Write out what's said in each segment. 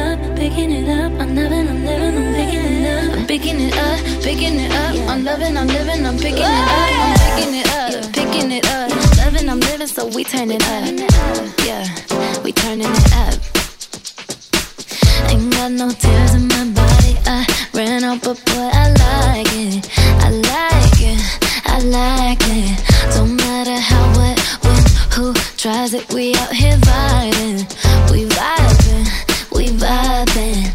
picking it up. I'm loving, I'm living, I'm picking it up. I'm picking it up, picking it up. I'm loving, I'm living, I'm picking it up. I'm picking it up, picking it up. Loving, I'm living, so we turn it up. Yeah, we turning it up. Ain't got no tears in my body. I ran out, but boy, I like it. I like it, I like it. Don't matter how, what, when, who tries it. We out here vibing. We vibing, we vibing.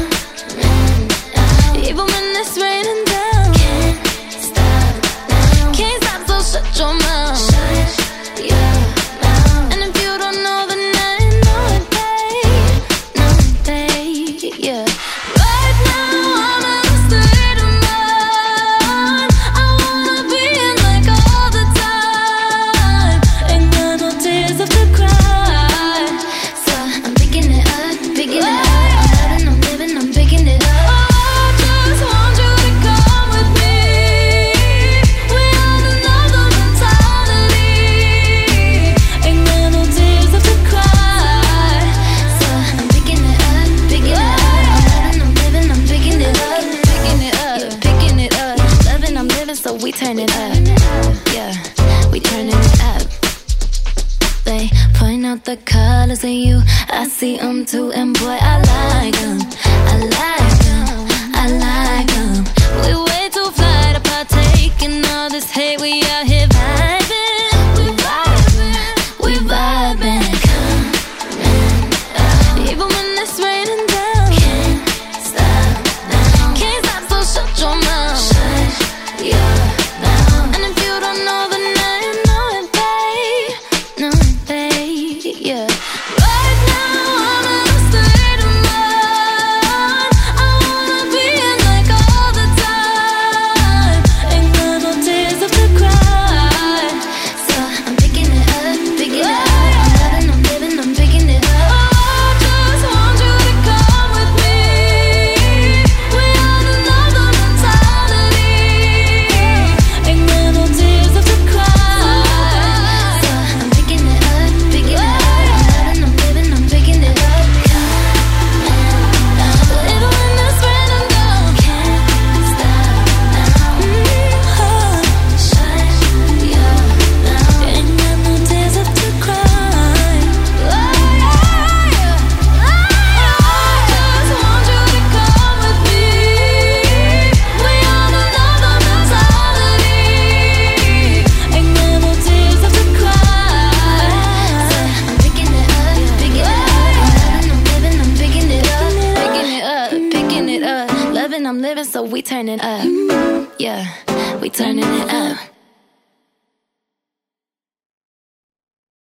Even when it's raining down, can't stop now. Can't stop, so shut your mouth. Shut your mouth. And if you don't know, then I know it, babe. Know it, babe, yeah. Right now, I'm in a state of mind. I wanna be in like all the time. Ain't got no tears left to cry. So I'm picking it up, picking it up. I'm living, I'm picking it up. So we turn it up, yeah, we turning it up. They point out the colors in you, I see them too, and boy, I like them, I like them, I like them. We way too fly to partake in all this hate, we out here vibing, we vibing, we vibing. Even when it's raining down, can't stop now. Can't stop, so shut your mouth. Yeah. And if you don't know, then I know it, babe. Know it, babe, yeah. Right now, I'm in a state of mind. I wanna be in like all the time. Ain't got no tears left to cry. So I'm picking it up, picking it up. I'm loving, I'm living, I'm picking it up. Oh, I just want you to come with me. We are another mentality. Ain't got no tears left to cry. So I'm picking it up, picking it up. I'm loving, I'm living, I'm picking it up. Even when it's raining down, can't stop now. Shut your mouth. Ain't got no tears left to cry. I just want you to come with me. We on another mentality. Ain't got no tears left to cry. So I'm picking it up, picking it up. I'm living, I'm picking it up, picking it up, picking it up. Loving, I'm living, so we turn it up. Yeah, we turning it up.